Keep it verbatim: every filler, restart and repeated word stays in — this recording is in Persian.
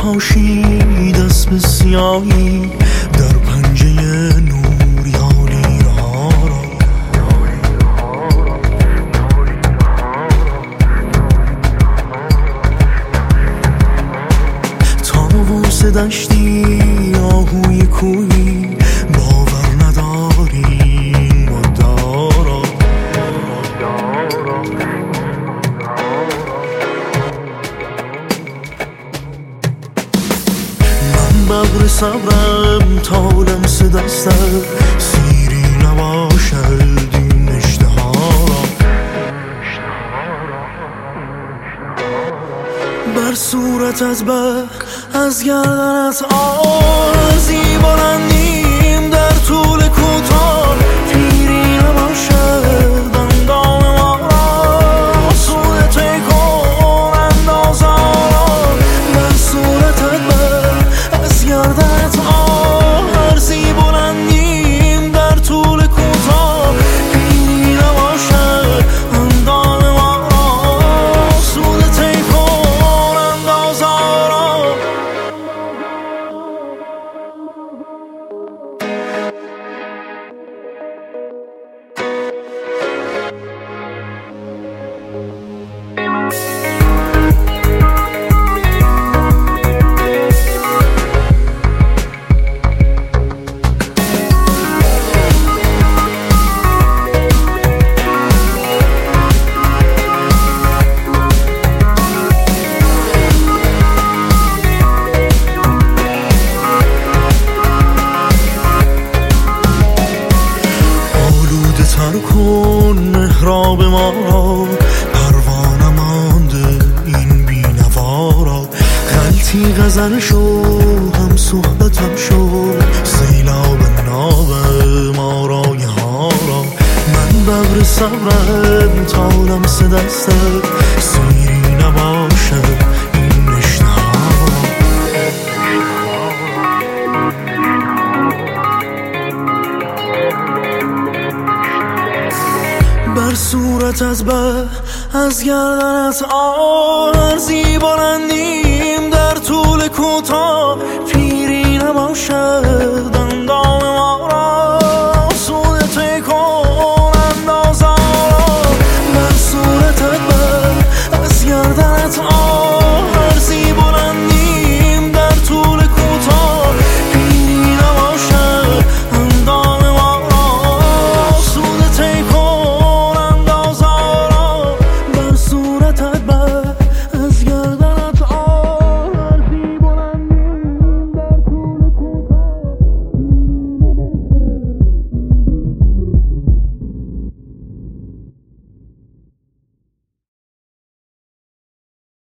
پاشید اسم سیاهی در پنجه نور یا لیرها را. طاووس دشتی آهوی کویی باور نداریم مدارا. من ببر صبرم تا لمس دستم سیری نباشد این اشتها را. بر صورتت بر از گردنت آرزی بلندیم در طول کوتاه. پیری نباشد اندام ما را سود طی کن اندازه را. بر صورتت بر از گردنت آرزی بلندیم در طول کوتاه. پیری نباشد اندام ما را سود طی کن اندازه را. تر کن محراب ما را پروانه مانده این بینوا را. غلطی غزل شو هم صحبتم شو سیلاب ناب ما رای ها را. من ببر صبرم تا لمس دستت سیری نباشد این اشتها را. بر صورتت بر از گردنت آرزی بلندیم در طول کوتاه. پیری نباشد